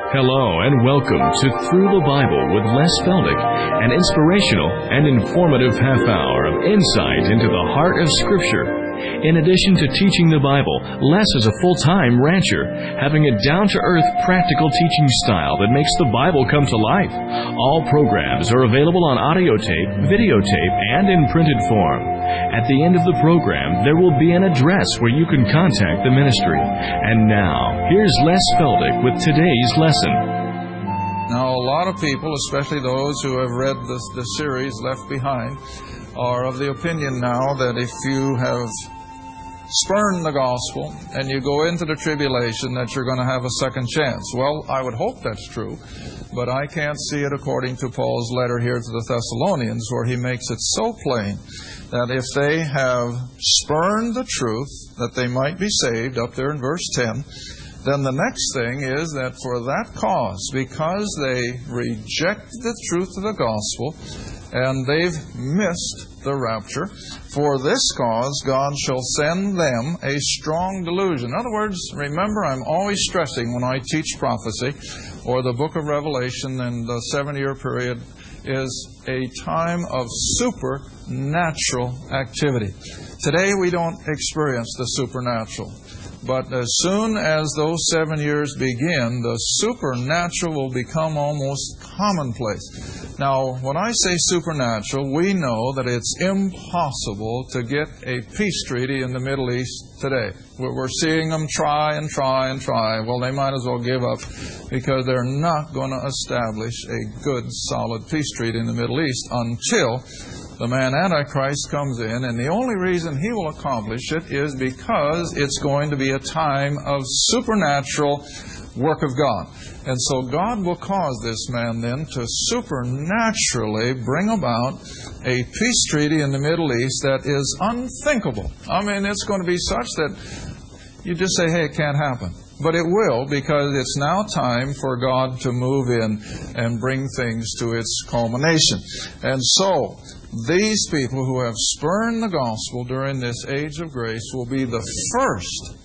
Hello and welcome to Through the Bible with Les Feldick, an inspirational and informative half hour of insight into the heart of Scripture. In addition to teaching the Bible, Les is a full-time rancher, having a down-to-earth practical teaching style that makes the Bible come to life. All programs are available on audio tape, videotape, and in printed form. At the end of the program, there will be an address where you can contact the ministry. And now, here's Les Feldick with today's lesson. Now, a lot of people, especially those who have read the series Left Behind, are of the opinion now that if you have spurned the gospel and you go into the tribulation that you're going to have a second chance. Well, I would hope that's true, but I can't see it according to Paul's letter here to the Thessalonians, where he makes it so plain that if they have spurned the truth that they might be saved, up there in verse 10, then the next thing is that for that cause, because they reject the truth of the gospel and they've missed the rapture, for this cause God shall send them a strong delusion. In other words, remember, I'm always stressing when I teach prophecy or the book of Revelation, and the 7-year period is a time of supernatural activity. Today we don't experience the supernatural. But as soon as those 7 years begin, the supernatural will become almost commonplace. Now, when I say supernatural, we know that it's impossible to get a peace treaty in the Middle East today. We're seeing them try and try and try. Well, they might as well give up, because they're not going to establish a good, solid peace treaty in the Middle East until the man Antichrist comes in, and the only reason he will accomplish it is because it's going to be a time of supernatural work of God. And so God will cause this man then to supernaturally bring about a peace treaty in the Middle East that is unthinkable. I mean, it's going to be such that you just say, hey, it can't happen. But it will, because it's now time for God to move in and bring things to its culmination. And so, these people who have spurned the gospel during this age of grace will be the first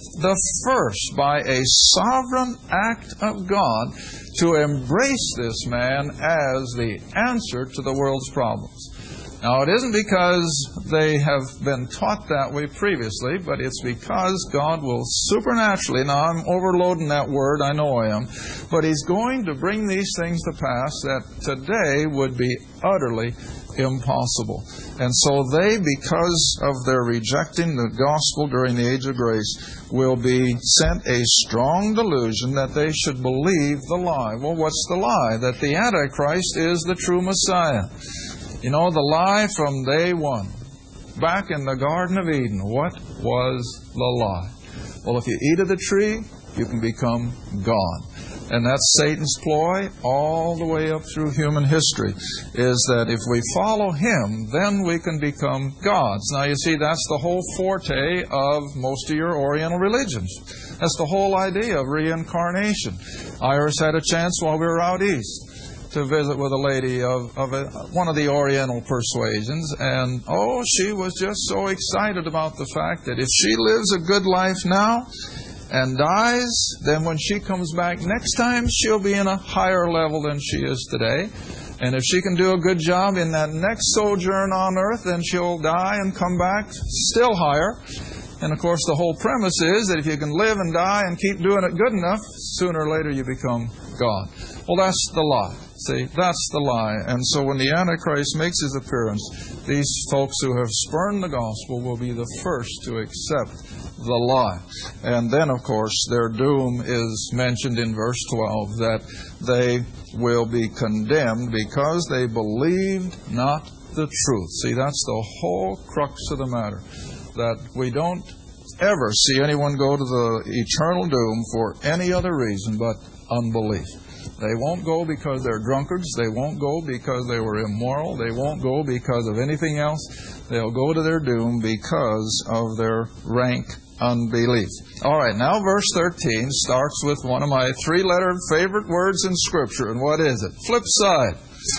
by a sovereign act of God to embrace this man as the answer to the world's problems. Now, it isn't because they have been taught that way previously, but it's because God will supernaturally, now I'm overloading that word, I know I am, but He's going to bring these things to pass that today would be utterly impossible. And so they, because of their rejecting the gospel during the age of grace, will be sent a strong delusion that they should believe the lie. Well, what's the lie? That the Antichrist is the true Messiah. You know, the lie from day one, back in the Garden of Eden, what was the lie? Well, if you eat of the tree, you can become God. And that's Satan's ploy all the way up through human history, is that if we follow him, then we can become gods. Now, you see, that's the whole forte of most of your Oriental religions. That's the whole idea of reincarnation. Iris had a chance while we were out east to visit with a lady of one of the Oriental persuasions, and she was just so excited about the fact that if she lives a good life now and dies, then when she comes back next time, she'll be in a higher level than she is today. And if she can do a good job in that next sojourn on earth, then she'll die and come back still higher. And of course, the whole premise is that if you can live and die and keep doing it good enough, sooner or later you become God. Well, that's the lie. See, that's the lie. And so when the Antichrist makes his appearance, these folks who have spurned the gospel will be the first to accept the lie. And then, of course, their doom is mentioned in verse 12, that they will be condemned because they believed not the truth. See, that's the whole crux of the matter, that we don't ever see anyone go to the eternal doom for any other reason but unbelief. They won't go because they're drunkards. They won't go because they were immoral. They won't go because of anything else. They'll go to their doom because of their rank unbelief. All right, now verse 13 starts with one of my 3-letter favorite words in Scripture. And what is it? Flip side.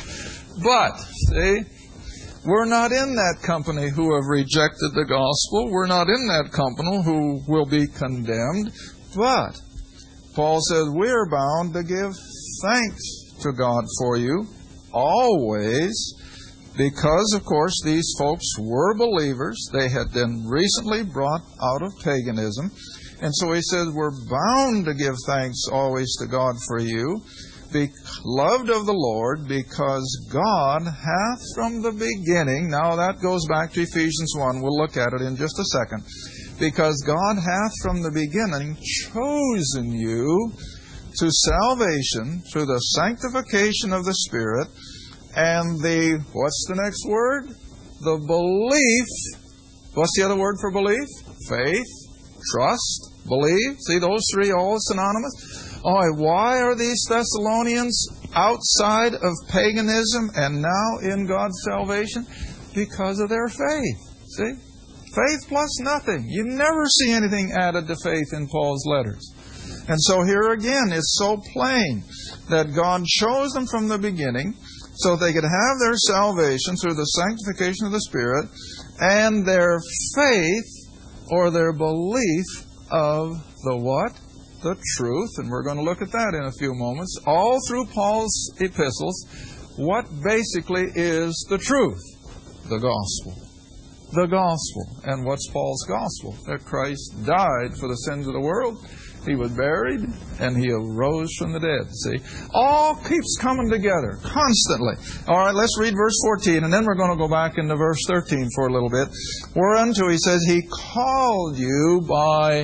But, see, we're not in that company who have rejected the gospel. We're not in that company who will be condemned. But Paul says, we are bound to give thanks to God for you always, because, of course, these folks were believers. They had been recently brought out of paganism. And so he says, we're bound to give thanks always to God for you, beloved of the Lord, because God hath from the beginning, now that goes back to Ephesians 1, we'll look at it in just a second, because God hath from the beginning chosen you to salvation through the sanctification of the Spirit and the, what's the next word? The belief. What's the other word for belief? Faith, trust, believe. See, those three all synonymous. Why are these Thessalonians outside of paganism and now in God's salvation? Because of their faith. See? Faith plus nothing. You never see anything added to faith in Paul's letters. And so here again, it's so plain that God chose them from the beginning so they could have their salvation through the sanctification of the Spirit and their faith or their belief of the what? The truth. And we're going to look at that in a few moments. All through Paul's epistles, what basically is the truth? The gospel. The gospel. And what's Paul's gospel? That Christ died for the sins of the world. He was buried, and He arose from the dead. See? All keeps coming together, constantly. All right, let's read verse 14, and then we're going to go back into verse 13 for a little bit. Whereunto He says, He called you by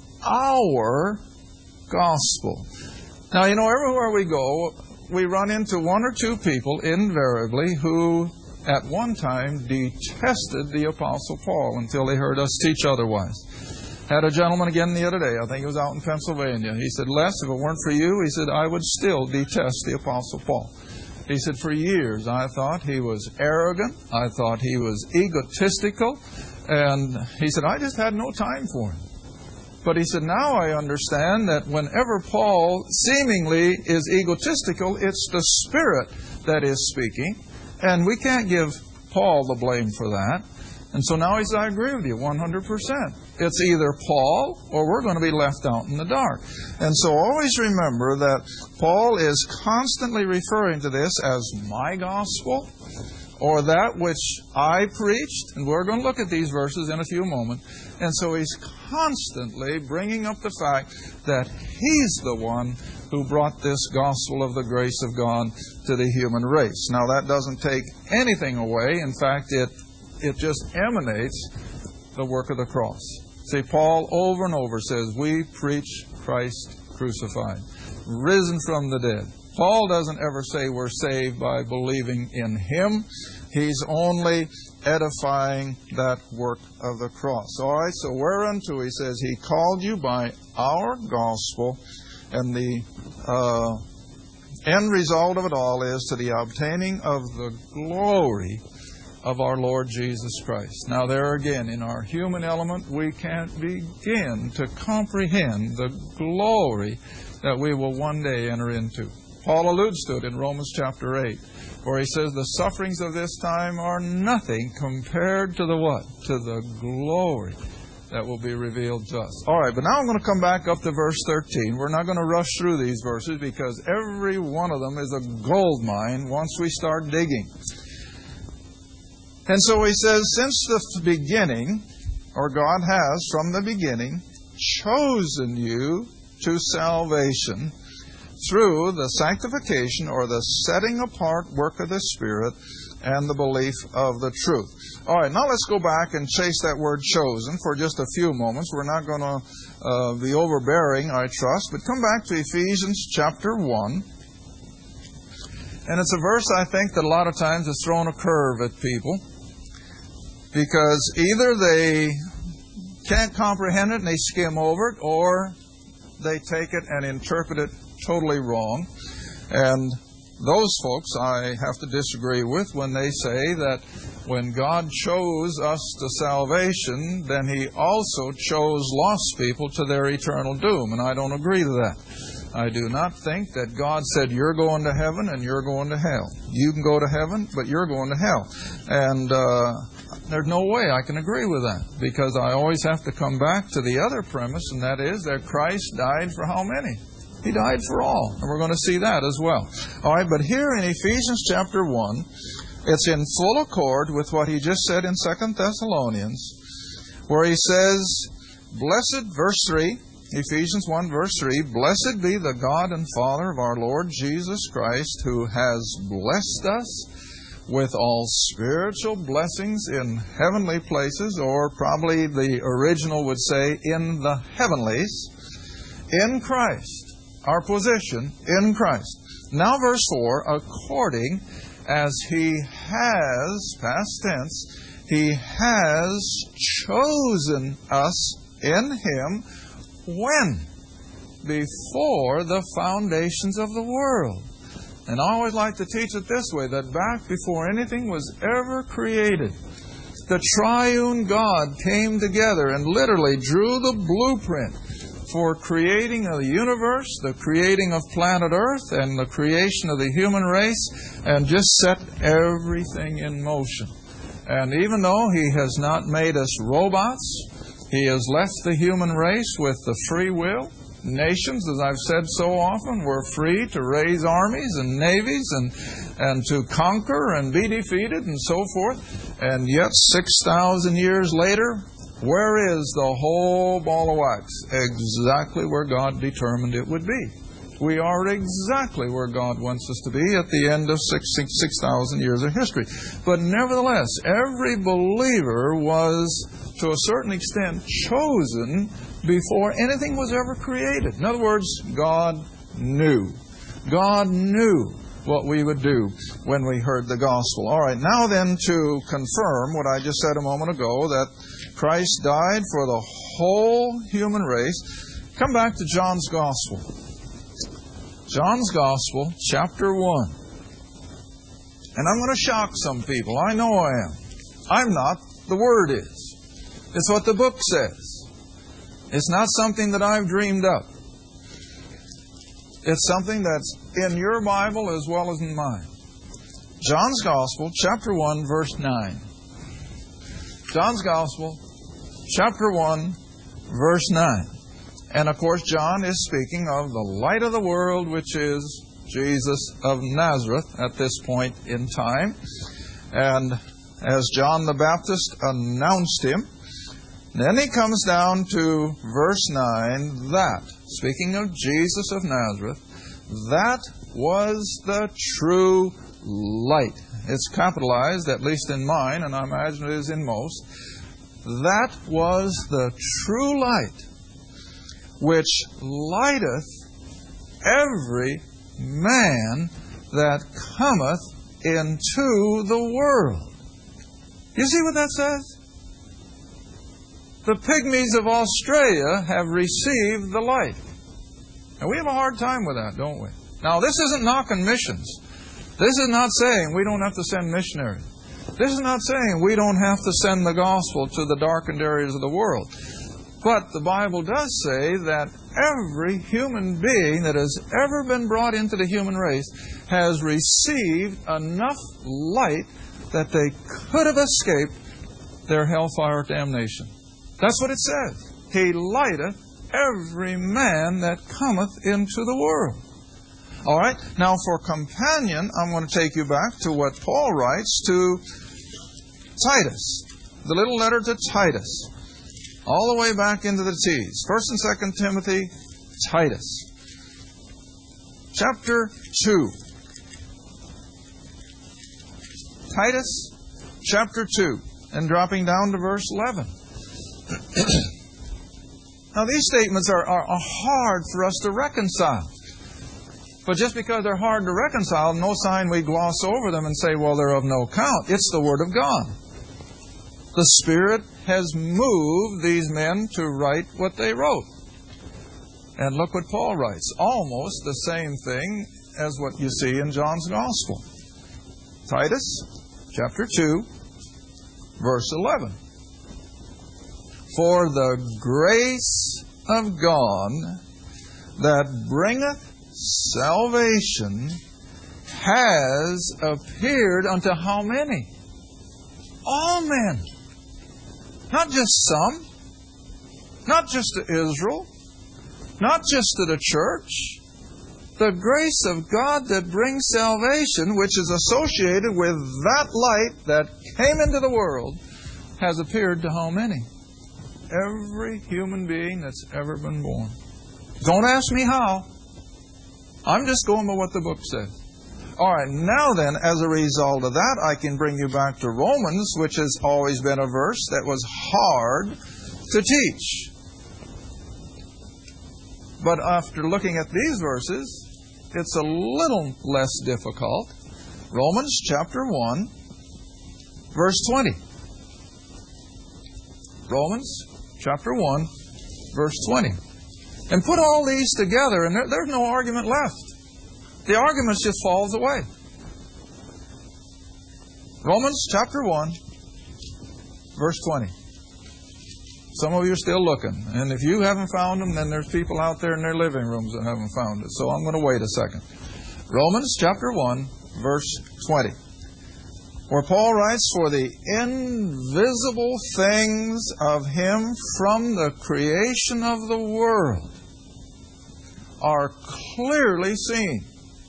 our gospel. Now, you know, everywhere we go, we run into one or two people, invariably, who at one time detested the Apostle Paul until they heard us teach otherwise. Had a gentleman again the other day, I think he was out in Pennsylvania. He said, Les, if it weren't for you, he said, I would still detest the Apostle Paul. He said, for years I thought he was arrogant. I thought he was egotistical. And he said, I just had no time for him. But he said, now I understand that whenever Paul seemingly is egotistical, it's the Spirit that is speaking. And we can't give Paul the blame for that. And so now he says, I agree with you 100%. It's either Paul or we're going to be left out in the dark. And so always remember that Paul is constantly referring to this as my gospel or that which I preached. And we're going to look at these verses in a few moments. And so he's constantly bringing up the fact that he's the one who brought this gospel of the grace of God to the human race. Now that doesn't take anything away. In fact, it just emanates the work of the cross. See, Paul over and over says, we preach Christ crucified, risen from the dead. Paul doesn't ever say we're saved by believing in Him. He's only edifying that work of the cross. All right, so whereunto he says, He called you by our gospel, and the end result of it all is to the obtaining of the glory of our Lord Jesus Christ. Now there again, in our human element, we can't begin to comprehend the glory that we will one day enter into. Paul alludes to it in Romans chapter 8, where he says the sufferings of this time are nothing compared to the what? To the glory that will be revealed to us. All right, but now I'm going to come back up to verse 13. We're not going to rush through these verses because every one of them is a gold mine once we start digging. And so he says, since the beginning, or God has from the beginning, chosen you to salvation through the sanctification or the setting apart work of the Spirit and the belief of the truth. All right, now let's go back and chase that word chosen for just a few moments. We're not going to be overbearing, I trust, but come back to Ephesians chapter 1. And it's a verse, I think, that a lot of times has thrown a curve at people, because either they can't comprehend it and they skim over it, or they take it and interpret it totally wrong. And those folks I have to disagree with when they say that when God chose us to salvation, then He also chose lost people to their eternal doom. And I don't agree to that. I do not think that God said, you're going to heaven and you're going to hell. You can go to heaven, but you're going to hell. And there's no way I can agree with that, because I always have to come back to the other premise, and that is that Christ died for how many? He died for all, and we're going to see that as well. All right, but here in Ephesians chapter 1, it's in full accord with what he just said in 2 Thessalonians, where he says, blessed, verse 3, Ephesians 1, verse 3, blessed be the God and Father of our Lord Jesus Christ, who has blessed us with all spiritual blessings in heavenly places, or probably the original would say in the heavenlies, in Christ, our position in Christ. Now verse 4, according as He has, past tense, He has chosen us in Him, when? Before the foundations of the world. And I always like to teach it this way, that back before anything was ever created, the triune God came together and literally drew the blueprint for creating a universe, the creating of planet Earth, and the creation of the human race, and just set everything in motion. And even though He has not made us robots, He has left the human race with the free will. Nations, as I've said so often, were free to raise armies and navies and to conquer and be defeated and so forth. And yet, 6,000 years later, where is the whole ball of wax? Exactly where God determined it would be. We are exactly where God wants us to be at the end of 6,000 years of history. But nevertheless, every believer was, to a certain extent, chosen before anything was ever created. In other words, God knew. God knew what we would do when we heard the gospel. All right, now then, to confirm what I just said a moment ago, that Christ died for the whole human race, come back to John's Gospel. John's Gospel, chapter 1. And I'm going to shock some people. I know I am. I'm not. The Word is. It's what the book says. It's not something that I've dreamed up. It's something that's in your Bible as well as in mine. John's Gospel, chapter 1, verse 9. John's Gospel, chapter 1, verse 9. And of course, John is speaking of the light of the world, which is Jesus of Nazareth at this point in time. And as John the Baptist announced Him, then he comes down to verse 9, that, speaking of Jesus of Nazareth, that was the true light. It's capitalized, at least in mine, and I imagine it is in most. That was the true light, which lighteth every man that cometh into the world. You see what that says? The pygmies of Australia have received the light. And we have a hard time with that, don't we? Now, this isn't knocking missions. This is not saying we don't have to send missionaries. This is not saying we don't have to send the gospel to the darkened areas of the world. But the Bible does say that every human being that has ever been brought into the human race has received enough light that they could have escaped their hellfire damnation. That's what it says. He lighteth every man that cometh into the world. All right. Now, for companion, I'm going to take you back to what Paul writes to Titus, the little letter to Titus, all the way back into the T's. 1 and 2 Timothy, Titus, chapter 2. Titus, chapter 2, and dropping down to verse 11. Now, these statements are hard for us to reconcile. But just because they're hard to reconcile, no sign we gloss over them and say, well, they're of no count. It's the Word of God. The Spirit has moved these men to write what they wrote. And look what Paul writes. Almost the same thing as what you see in John's Gospel. Titus, chapter 2, verse 11. For the grace of God that bringeth salvation has appeared unto how many? all men. Not just some. Not just to Israel. Not just to the church. The grace of God that brings salvation, which is associated with that light that came into the world, has appeared to how many? Every human being that's ever been born. Don't ask me how. I'm just going by what the book says. All right, now then, as a result of that, I can bring you back to Romans, which has always been a verse that was hard to teach. But after looking at these verses, it's a little less difficult. Romans chapter 1, verse 20. Romans chapter 1, verse 20. And put all these together, and there's no argument left. The argument just falls away. Romans chapter 1, verse 20. Some of you are still looking. And if you haven't found them, then there's people out there in their living rooms that haven't found it. So I'm going to wait a second. Romans chapter 1, verse 20. Where Paul writes, "For the invisible things of Him from the creation of the world are clearly seen,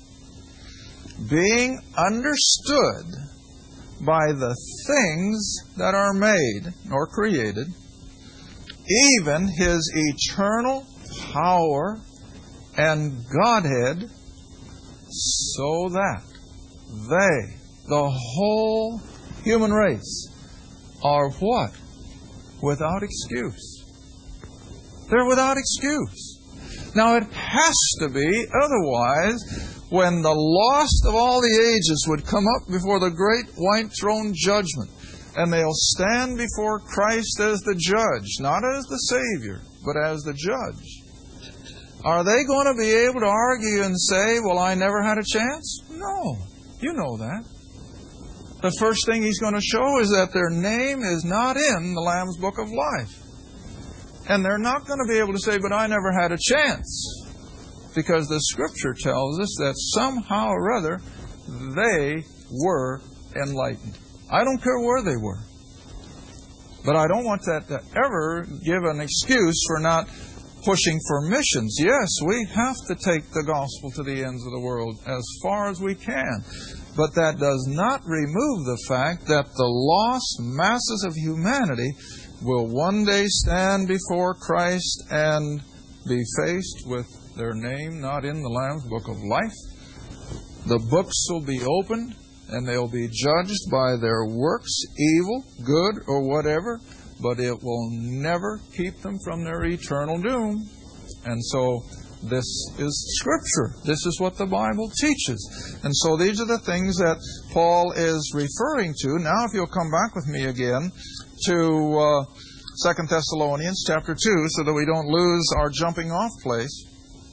being understood by the things that are made or created, even His eternal power and Godhead, so that they, the whole human race, are what? Without excuse. They're without excuse. Now it has to be, otherwise, when the lost of all the ages would come up before the great white throne judgment, and they'll stand before Christ as the judge, not as the Savior, but as the judge. Are they going to be able to argue and say, well, I never had a chance? No. You know that. The first thing He's going to show is that their name is not in the Lamb's Book of Life. And they're not going to be able to say, but I never had a chance. Because the Scripture tells us that somehow or other they were enlightened. I don't care where they were. But I don't want that to ever give an excuse for not pushing for missions. Yes, we have to take the gospel to the ends of the world as far as we can. But that does not remove the fact that the lost masses of humanity will one day stand before Christ and be faced with their name not in the Lamb's Book of Life. The books will be opened, and they'll be judged by their works, evil, good, or whatever, but it will never keep them from their eternal doom. And so this is Scripture. This is what the Bible teaches. And so these are the things that Paul is referring to. Now, if you'll come back with me again to 2 Thessalonians chapter 2, so that we don't lose our jumping off place.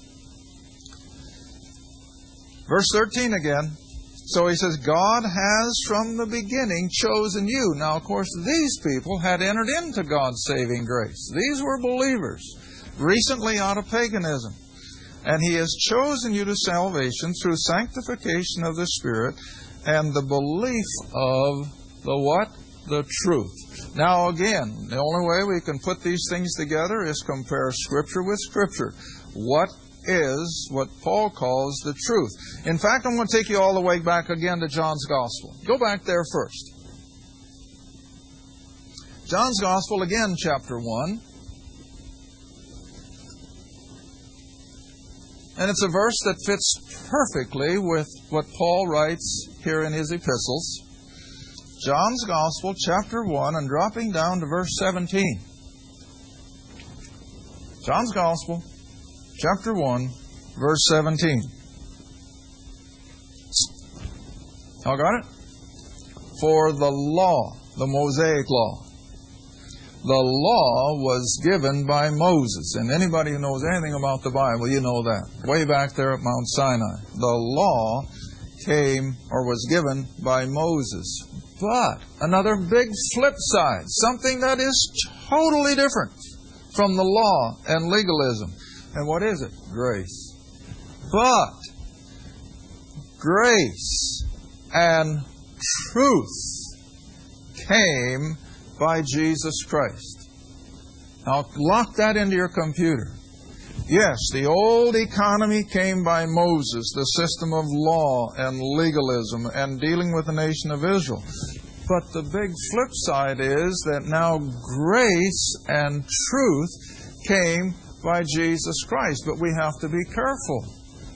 Verse 13 again. So he says, God has from the beginning chosen you. Now, of course, these people had entered into God's saving grace. These were believers, recently out of paganism. And He has chosen you to salvation through sanctification of the Spirit and the belief of the what? The truth. Now, again, the only way we can put these things together is compare Scripture with Scripture. What is what Paul calls the truth. In fact, I'm going to take you all the way back again to John's Gospel. Go back there first. John's Gospel, again, chapter 1. And it's a verse that fits perfectly with what Paul writes here in his epistles. John's Gospel, chapter 1, and dropping down to verse 17. John's Gospel, chapter 1, verse 17. All got it? For the law, the Mosaic law. The law was given by Moses. And anybody who knows anything about the Bible, you know that. Way back there at Mount Sinai. The law came or was given by Moses. But another big flip side, something that is totally different from the law and legalism. And what is it? Grace. But grace and truth came by Jesus Christ. Now, lock that into your computer. Yes, the old economy came by Moses, the system of law and legalism and dealing with the nation of Israel. But the big flip side is that now grace and truth came by Jesus Christ. But we have to be careful.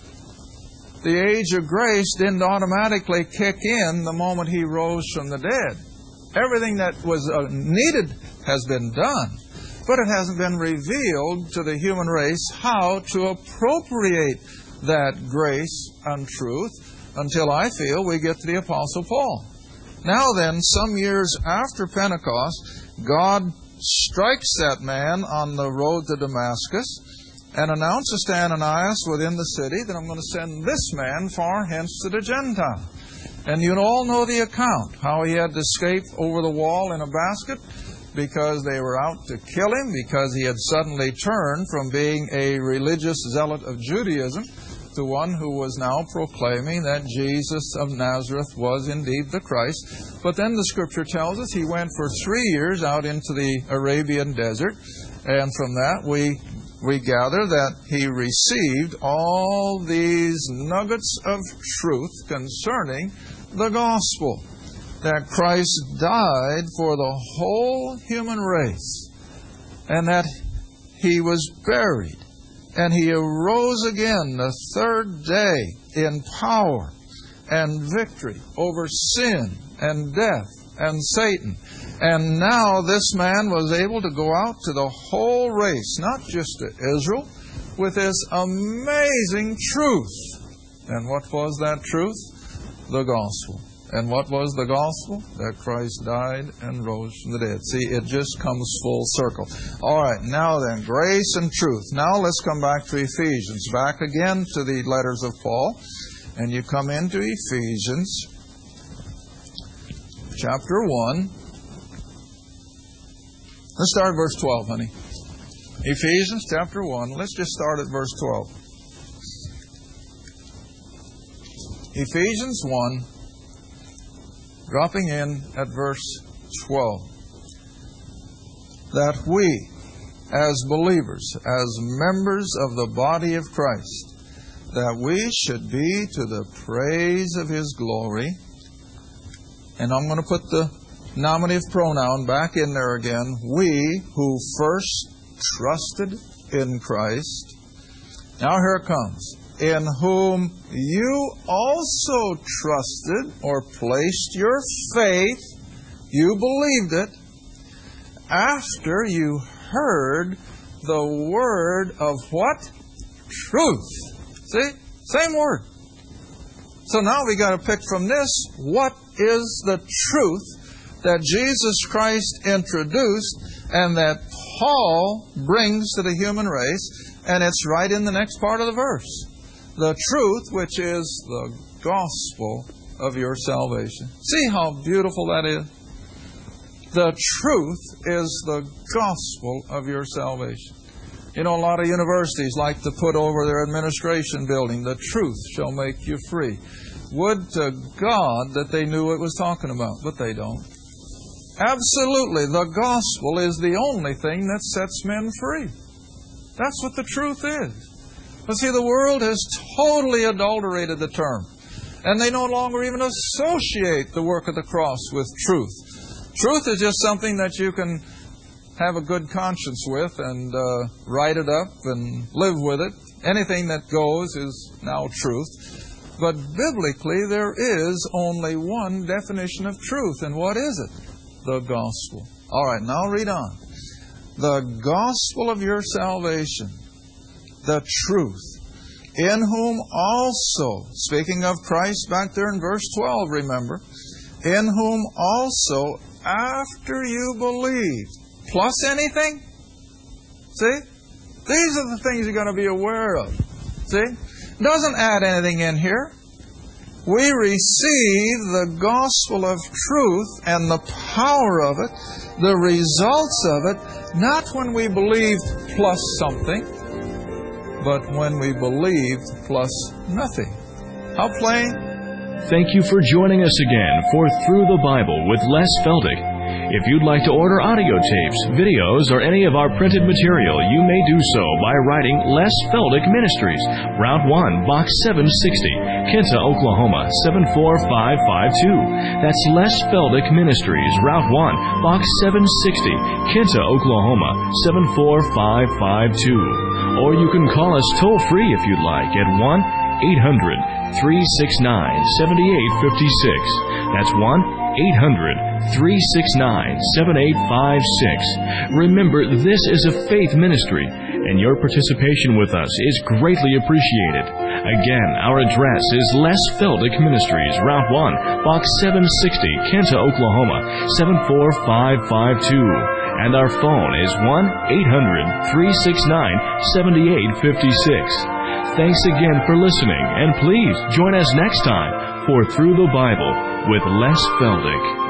The age of grace didn't automatically kick in the moment He rose from the dead. Everything that was needed has been done. But it hasn't been revealed to the human race how to appropriate that grace and truth until, I feel, we get to the Apostle Paul. Now then, some years after Pentecost, God strikes that man on the road to Damascus and announces to Ananias within the city that I'm going to send this man far hence to the Gentile. And you all know the account, how he had to escape over the wall in a basket because they were out to kill him, because he had suddenly turned from being a religious zealot of Judaism to one who was now proclaiming that Jesus of Nazareth was indeed the Christ. But then the Scripture tells us he went for 3 years out into the Arabian desert, and from that we gather that he received all these nuggets of truth concerning the gospel. That Christ died for the whole human race, and that He was buried, and He arose again the third day in power and victory over sin and death and Satan. And now this man was able to go out to the whole race, not just to Israel, with this amazing truth. And what was that truth? The gospel. And what was the gospel? That Christ died and rose from the dead. See, it just comes full circle. All right, now then, grace and truth. Now let's come back to Ephesians. Back again to the letters of Paul. And you come into Ephesians chapter 1. Let's start at verse 12, honey. Ephesians chapter 1. Let's just start at verse 12. Ephesians 1. Dropping in at verse 12, that we, as believers, as members of the body of Christ, that we should be to the praise of His glory. And I'm going to put the nominative pronoun back in there again. We who first trusted in Christ. Now here it comes. In whom you also trusted or placed your faith, you believed it, after you heard the word of what? Truth. See? Same word. So now we got to pick from this, what is the truth that Jesus Christ introduced and that Paul brings to the human race, and it's right in the next part of the verse. The truth, which is the gospel of your salvation. See how beautiful that is? The truth is the gospel of your salvation. You know, a lot of universities like to put over their administration building, the truth shall make you free. Would to God that they knew what it was talking about, but they don't. Absolutely, the gospel is the only thing that sets men free. That's what the truth is. But see, the world has totally adulterated the term. And they no longer even associate the work of the cross with truth. Truth is just something that you can have a good conscience with and write it up and live with it. Anything that goes is now truth. But biblically, there is only one definition of truth. And what is it? The gospel. All right, now read on. The gospel of your salvation. The truth, in whom also, speaking of Christ back there in verse 12, remember, in whom also, after you believed, plus anything? See? These are the things you're going to be aware of. See? Doesn't add anything in here. We receive the gospel of truth and the power of it, the results of it, not when we believed plus something, but when we believed plus nothing. How plain? Thank you for joining us again for Through the Bible with Les Feldick. If you'd like to order audio tapes, videos, or any of our printed material, you may do so by writing Les Feldick Ministries, Route 1, Box 760, Kinta, Oklahoma 74552. That's Les Feldick Ministries, Route 1, Box 760, Kinta, Oklahoma 74552. Or you can call us toll-free if you'd like at 1-800-369-7856. That's 1-800-369-7856. Remember, this is a faith ministry, and your participation with us is greatly appreciated. Again, our address is Les Feldick Ministries, Route 1, Box 760, Kinta, Oklahoma 74552. And our phone is 1-800-369-7856. Thanks again for listening, and please join us next time for Through the Bible with Les Feldick.